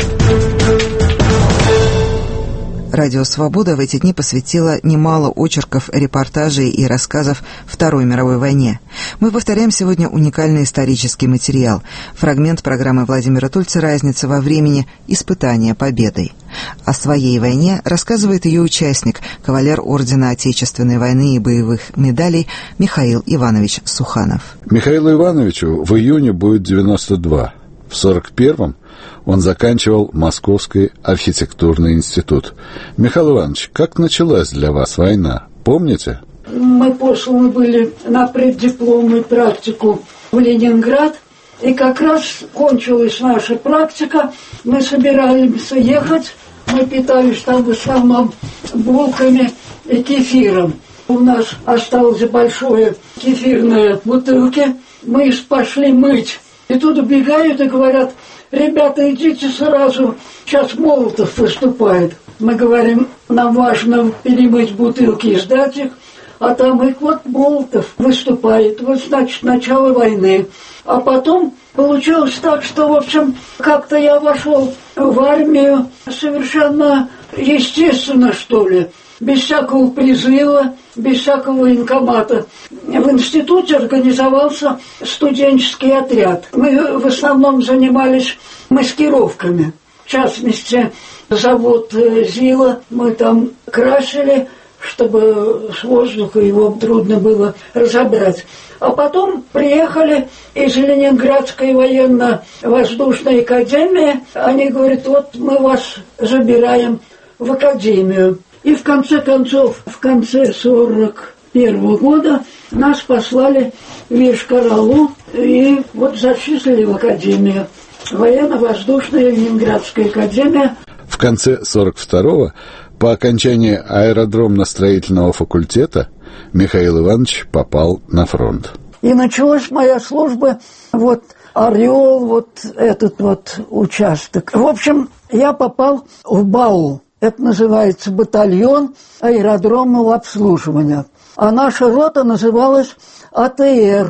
Радио «Свобода» в эти дни посвятило немало очерков, репортажей и рассказов Второй мировой войне. Мы повторяем сегодня уникальный исторический материал. Фрагмент программы Владимира Тульца «Разница во времени. Испытание победой». О своей войне рассказывает ее участник, кавалер Ордена Отечественной войны и боевых медалей Михаил Иванович Суханов. Михаилу Ивановичу в июне будет девяносто два. В сорок первом он заканчивал Московский архитектурный институт. Михаил Иванович, как началась для вас война? Помните? Мы посланы были на преддипломную практику в Ленинград, и как раз кончилась наша практика. Мы собирались ехать, мы питались там в основном булками и кефиром. У нас осталось большое кефирные бутылки, мы их пошли мыть. И тут убегают и говорят: ребята, идите сразу, сейчас Молотов выступает. Мы говорим, нам важно перемыть бутылки и сдать их, а там их вот Молотов выступает. Вот, значит, начало войны. А потом получилось так, что, в общем, как-то я вошел в армию совершенно естественно, что ли, без всякого призыва, без всякого военкомата. В институте организовался студенческий отряд. Мы в основном занимались маскировками. В частности, завод «Зила» мы там красили, чтобы с воздуха его трудно было разобрать. А потом приехали из Ленинградской военно-воздушной академии. Они говорят: вот мы вас забираем в академию. И в конце концов, в конце сорок первого года нас послали в Йошкар-Олу и вот зачислили в академию. Военно-воздушная Ленинградская академия. В конце сорок второго, по окончании аэродромно-строительного факультета, Михаил Иванович попал на фронт. И началась моя служба, вот «Орел», вот этот вот участок. В общем, я попал в БАУ. Это называется батальон аэродромного обслуживания. А наша рота называлась АТР,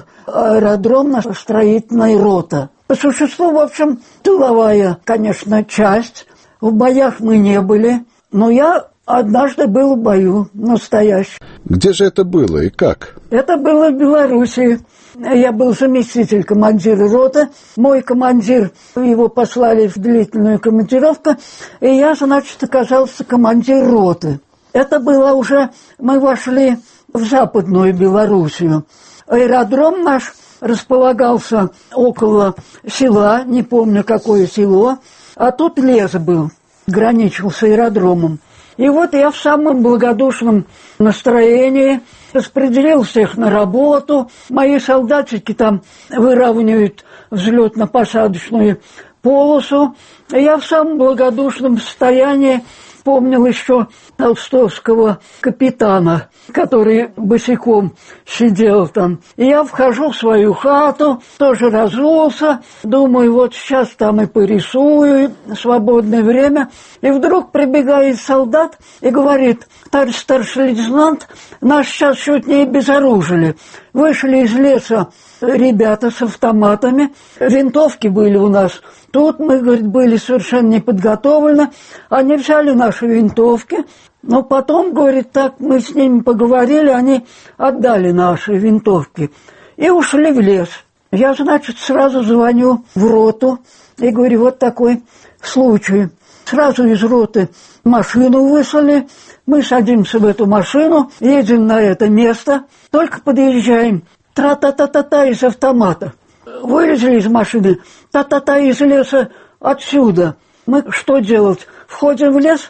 аэродромно-строительная рота. По существу, в общем, тыловая, конечно, часть. В боях мы не были. Но я однажды был в бою настоящий. Где же это было и как? Это было в Белоруссии. Я был заместитель командира роты. Мой командир, его послали в длительную командировку, и я, значит, оказался командир роты. Это было уже, мы вошли в Западную Белоруссию. Аэродром наш располагался около села, не помню, какое село, а тут лес был, граничил с аэродромом. И вот я в самом благодушном настроении распределил всех на работу. Мои солдатики там выравнивают взлетно-посадочную полосу. И я в самом благодушном состоянии помнил еще толстовского капитана, который босиком сидел там. И я вхожу в свою хату, тоже разулся, думаю, вот сейчас там и порисую, свободное время. И вдруг прибегает солдат и говорит: товарищ старший лейтенант, нас сейчас чуть не обезоружили. Вышли из леса ребята с автоматами, винтовки были у нас. Тут мы, говорит, были совершенно неподготовлены. Они взяли наши винтовки, но потом, говорит, так мы с ними поговорили, они отдали наши винтовки и ушли в лес. Я, значит, сразу звоню в роту и говорю, вот такой случай. Сразу из роты машину выслали, мы садимся в эту машину, едем на это место, только подъезжаем, тра-та-та-та-та из автомата. Вылезли из машины, та-та-та из леса отсюда. Мы что делать? Входим в лес,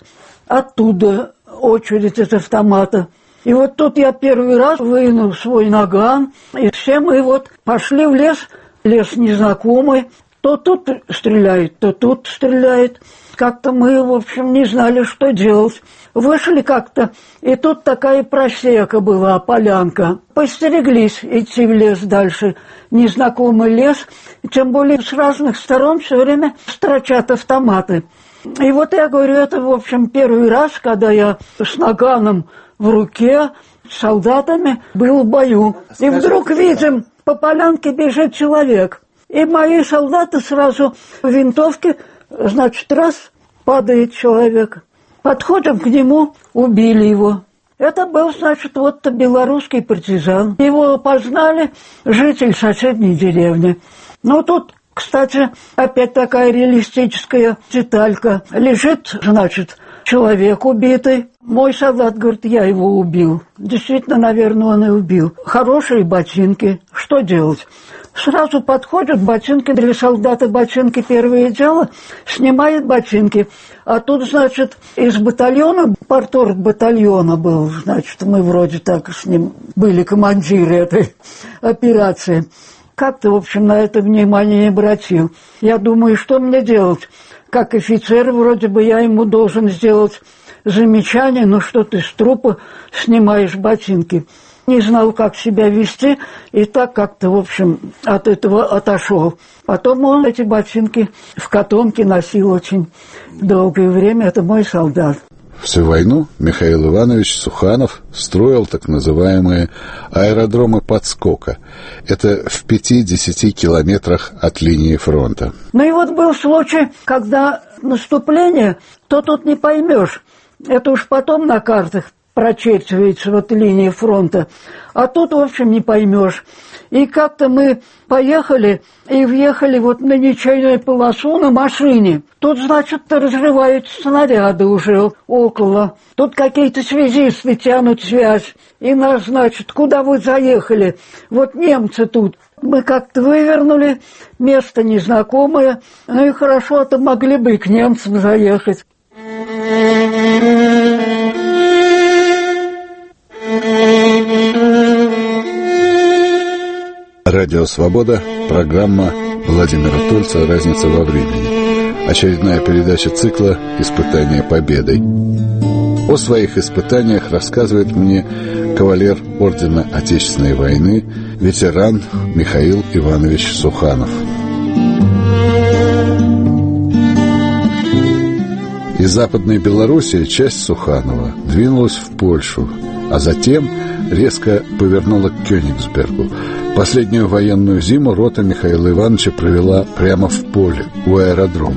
оттуда очередь из автомата. И вот тут я первый раз вынул свой наган, и все мы вот пошли в лес, лес незнакомый, то тут стреляет, то тут стреляет. Как-то мы, в общем, не знали, что делать. Вышли как-то, и тут такая просека была, полянка. Постереглись идти в лес дальше, незнакомый лес, тем более с разных сторон все время строчат автоматы. И вот я говорю, это, в общем, первый раз, когда я с наганом в руке, с солдатами, был в бою. И вдруг видим, по полянке бежит человек. И мои солдаты сразу в винтовке, значит, раз, падает человек. Подходим к нему, убили его. Это был, значит, вот белорусский партизан. Его опознали, житель соседней деревни. Ну, тут, кстати, опять такая реалистическая деталька. Лежит, значит, человек убитый. Мой солдат говорит, я его убил. Действительно, наверное, он и убил. Хорошие ботинки. Что делать? Сразу подходят ботинки, для солдата ботинки первое дело, снимает ботинки. А тут, значит, из батальона, парторг батальона был, значит, мы вроде так с ним были командиры этой операции. Как-то, в общем, на это внимание не обратил. Я думаю, что мне делать? Как офицер, вроде бы я ему должен сделать замечание, ну что ты с трупа снимаешь ботинки. Не знал, как себя вести, и так как-то, в общем, от этого отошел. Потом он эти ботинки в котомке носил очень долгое время. Это мой солдат. Всю войну Михаил Иванович Суханов строил так называемые аэродромы подскока. Это в пяти-десяти километрах от линии фронта. Ну и вот был случай, когда наступление, то тут не поймешь. Это уж потом на картах прочерчивается вот линия фронта, а тут, в общем, не поймешь. И как-то мы поехали и въехали вот на ничейную полосу на машине. Тут, значит, разрываются снаряды уже около. Тут какие-то связисты тянут связь. И нас, значит, куда вы заехали? Вот немцы тут. Мы как-то вывернули, место незнакомое. Ну и хорошо-то могли бы и к немцам заехать. Радио «Свобода», программа Владимира Тольца «Разница во времени». Очередная передача цикла «Испытание победой». О своих испытаниях рассказывает мне кавалер Ордена Отечественной войны, ветеран Михаил Иванович Суханов. Из Западной Белоруссии часть Суханова двинулась в Польшу, а затем резко повернула к Кёнигсбергу. Последнюю военную зиму рота Михаила Ивановича провела прямо в поле, у аэродрома.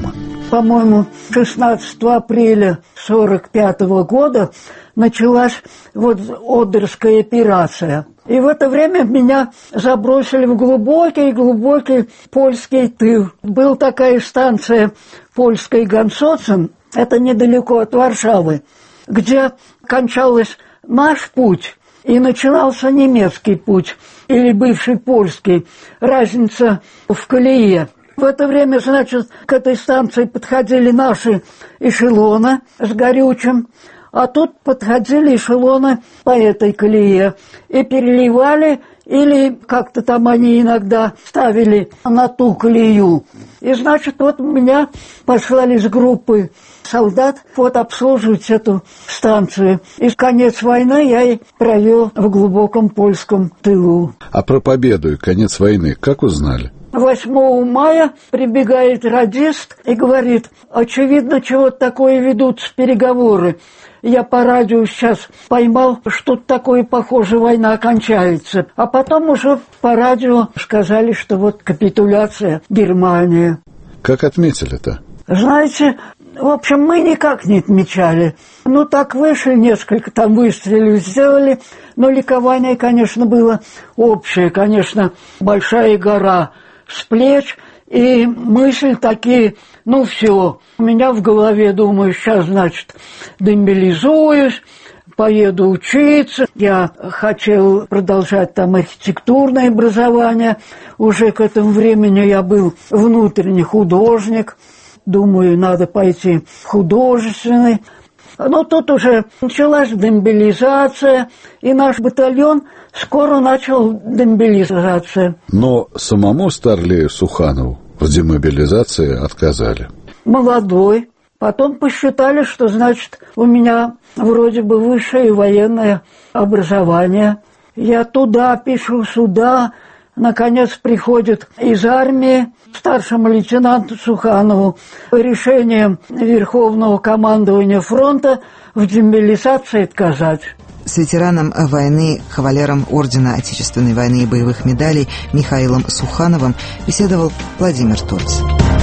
по-моему, шестнадцатого апреля сорок пятого года началась вот Одерская операция. И в это время меня забросили в глубокий-глубокий польский тыл. Была такая станция польской Гонсоцен, это недалеко от Варшавы, где кончался наш путь и начинался немецкий путь, или бывший польский, разница в колее. В это время, значит, к этой станции подходили наши эшелоны с горючим, а тут подходили эшелоны по этой колее и переливали, или как-то там они иногда ставили на ту колею. И, значит, вот меня послали с группы солдат вот обслуживать эту станцию. И конец войны я и провел в глубоком польском тылу. А про победу и конец войны как узнали? восьмого мая прибегает радист и говорит: очевидно, чего-то такое ведутся переговоры. Я по радио сейчас поймал, что-то такое, похоже, война кончается. А потом уже по радио сказали, что вот капитуляция Германии. Как отметили-то? Знаете, в общем, мы никак не отмечали. Ну, так вышли, несколько там выстрелов сделали, но ликование, конечно, было общее. Конечно, большая гора с плеч, и мысли такие, ну, все. У меня в голове, думаю, сейчас, значит, демобилизуюсь, поеду учиться. Я хотел продолжать там архитектурное образование. Уже к этому времени я был внутренний художник. Думаю, надо пойти в художественный. Но тут уже началась демобилизация, и наш батальон скоро начал демобилизацию. Но самому Старлею Суханову в демобилизации отказали. Молодой. Потом посчитали, что, значит, у меня вроде бы высшее военное образование. Я туда пишу, сюда. Наконец приходит из армии старшему лейтенанту Суханову решением Верховного командования фронта в демобилизации отказать. С ветераном войны, кавалером Ордена Отечественной войны и боевых медалей Михаилом Сухановым беседовал Владимир Торц.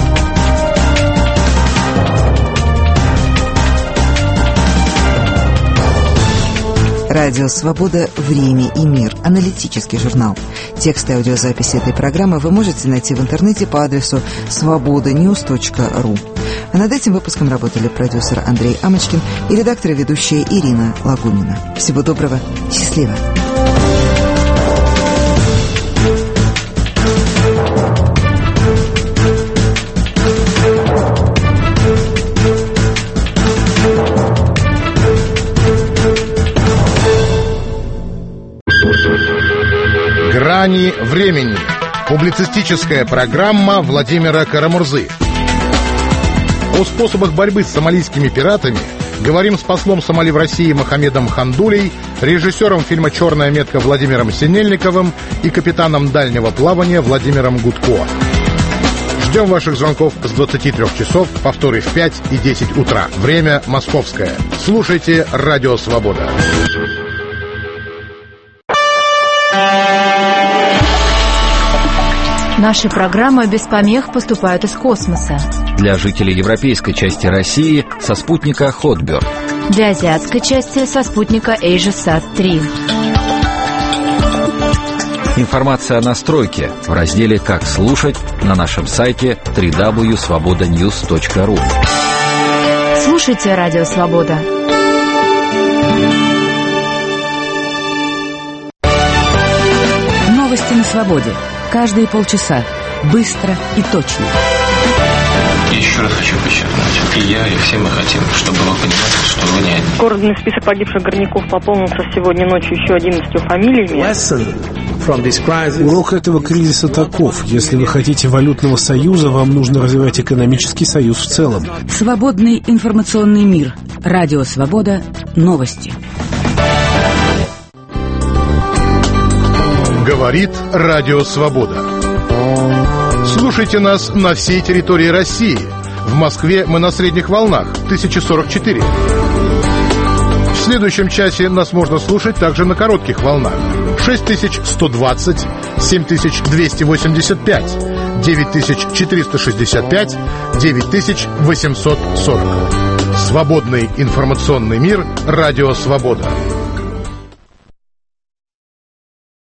Радио «Свобода. Время и мир». Аналитический журнал. Тексты и аудиозаписи этой программы вы можете найти в интернете по адресу свобода ньюс точка ру. А над этим выпуском работали продюсер Андрей Амочкин и редактор и ведущая Ирина Лагунина. Всего доброго. Счастливо. «Грани времени». Публицистическая программа Владимира Карамурзы. О способах борьбы с сомалийскими пиратами говорим с послом Сомали в России Мохаммедом Хандулей, режиссером фильма «Черная метка» Владимиром Синельниковым и капитаном дальнего плавания Владимиром Гудко. Ждем ваших звонков с двадцати трёх часов, повторы в пять и десять утра. Время московское. Слушайте «Радио Свобода». Наши программы без помех поступают из космоса. Для жителей европейской части России со спутника Хотберг. Для азиатской части со спутника AsiaSat три. Информация о настройке в разделе «Как слушать» на нашем сайте дабл ю дабл ю дабл ю точка свобода ньюс точка ру. Слушайте «Радио Свобода». Новости на свободе. Каждые полчаса. Быстро и точно. Еще раз хочу подчеркнуть, и я, и все мы хотим, чтобы вы понимали, что вы не одни. Городный список погибших горняков пополнился сегодня ночью еще одиннадцатью фамилиями. Урок этого кризиса таков. Если вы хотите валютного союза, вам нужно развивать экономический союз в целом. Свободный информационный мир. Радио Свобода. Новости. Говорит Радио Свобода. Слушайте нас на всей территории России. В Москве мы на средних волнах тысяча сорок четыре. В следующем часе нас можно слушать также на коротких волнах шесть тысяч сто двадцать, семь тысяч двести восемьдесят пять, девять четыреста шестьдесят пять девять восемьсот сорок. Свободный информационный мир. Радио «Свобода».